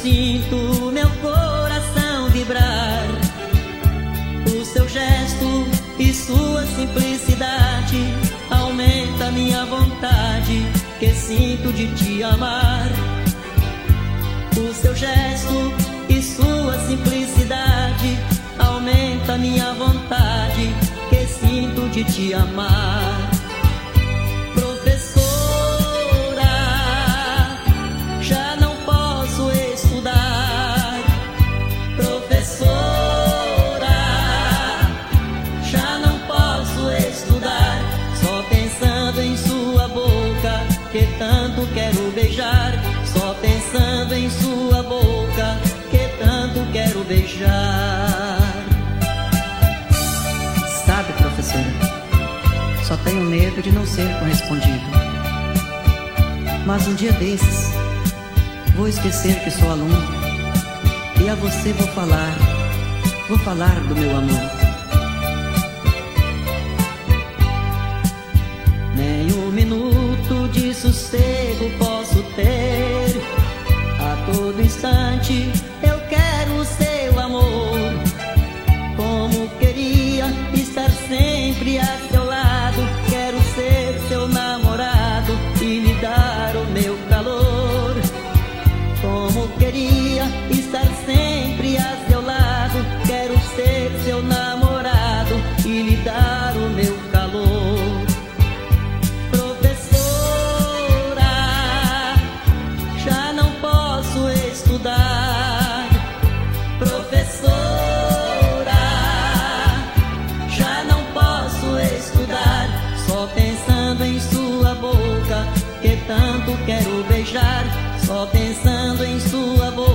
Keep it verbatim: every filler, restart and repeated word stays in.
sinto meu coração vibrar. O seu gesto e sua simplicidade aumenta minha vontade que sinto de te amar. O seu gesto e sua simplicidade aumenta minha vontade que sinto de te amar. Que tanto quero beijar, só pensando em sua boca, que tanto quero beijar. Sabe, professora, só tenho medo de não ser correspondido. Mas um dia desses, vou esquecer que sou aluno e a você vou falar, vou falar do meu amor. Nem um minuto de sossego posso ter. A todo instante eu quero o seu amor. Como queria estar sempre a seu lado. Quero ser seu namorado e lhe dar o meu calor. Como queria estar sempre a seu lado. Quero ser seu namorado e lhe dar o meu calor. Professora, já não posso estudar, só pensando em sua boca, que tanto quero beijar, só pensando em sua boca.